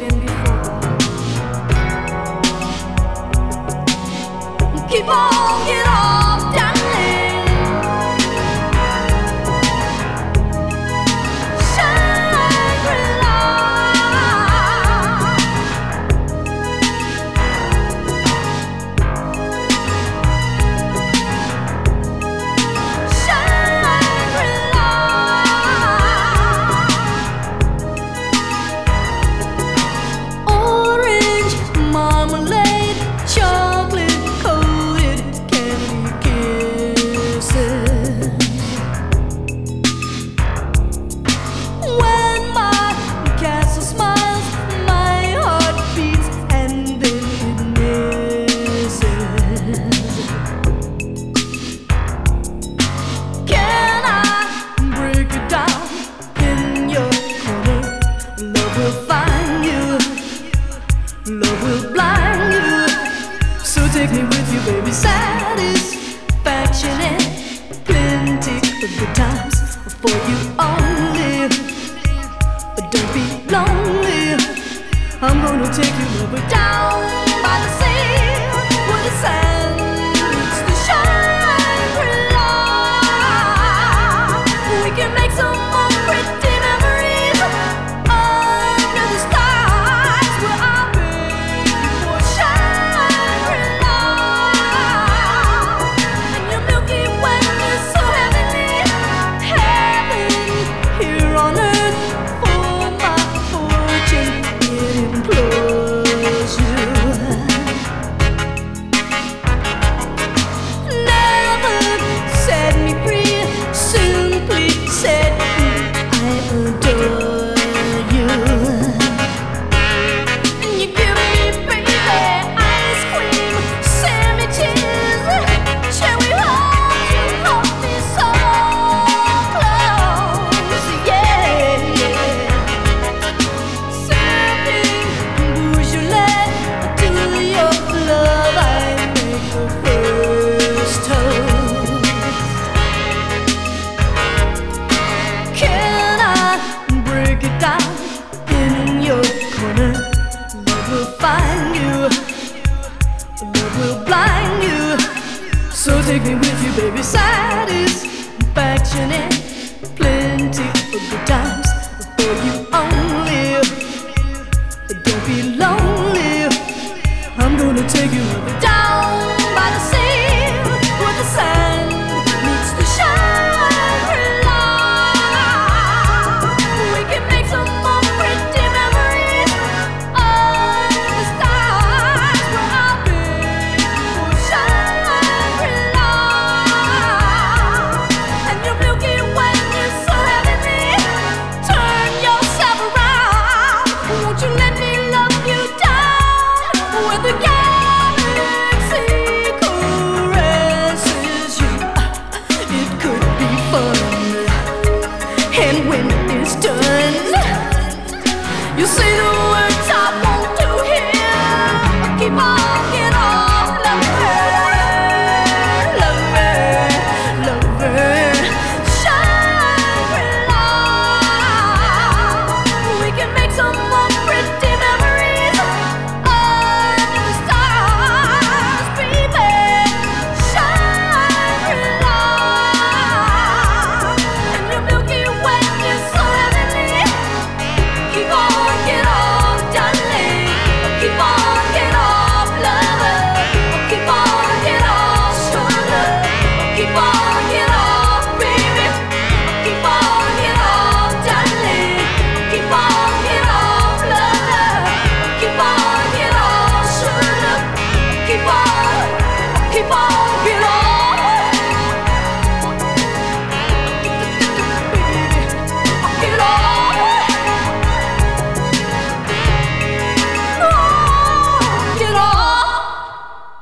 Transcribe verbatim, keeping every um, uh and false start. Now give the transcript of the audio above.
been before. Keep on, get off, darling. Shangri-La. Shangri-La. Orange marmalade, chocolate coated candy kisses. When my castle smiles, my heart beats and then it misses. Can I break it down in your corner? Love will find you, love will blind you. So take me with you, baby. Satisfaction and plenty of good times for you only. But don't be lonely. I'm gonna take you over down by the sea, where the sand meets the Shangri-La. We can make some more pretty memories under the stars, where I'll beg you for Shangri-La. And your Milky Way is so heavenly, heaven here on earth. For my fortune it implores you. Never set me free, simply set me, I adore you. And you give me, baby, ice cream sandwiches. Shall we hold you, hold me so close? Yeah, yeah. Sipping Beaujolais, to your love I make the first toast. Can I break it down in your corner? Love will find you, love will blind you. So take me with you, baby. Satisfaction and plenty of good times for you only. Don't be lonely. I'm gonna take you over down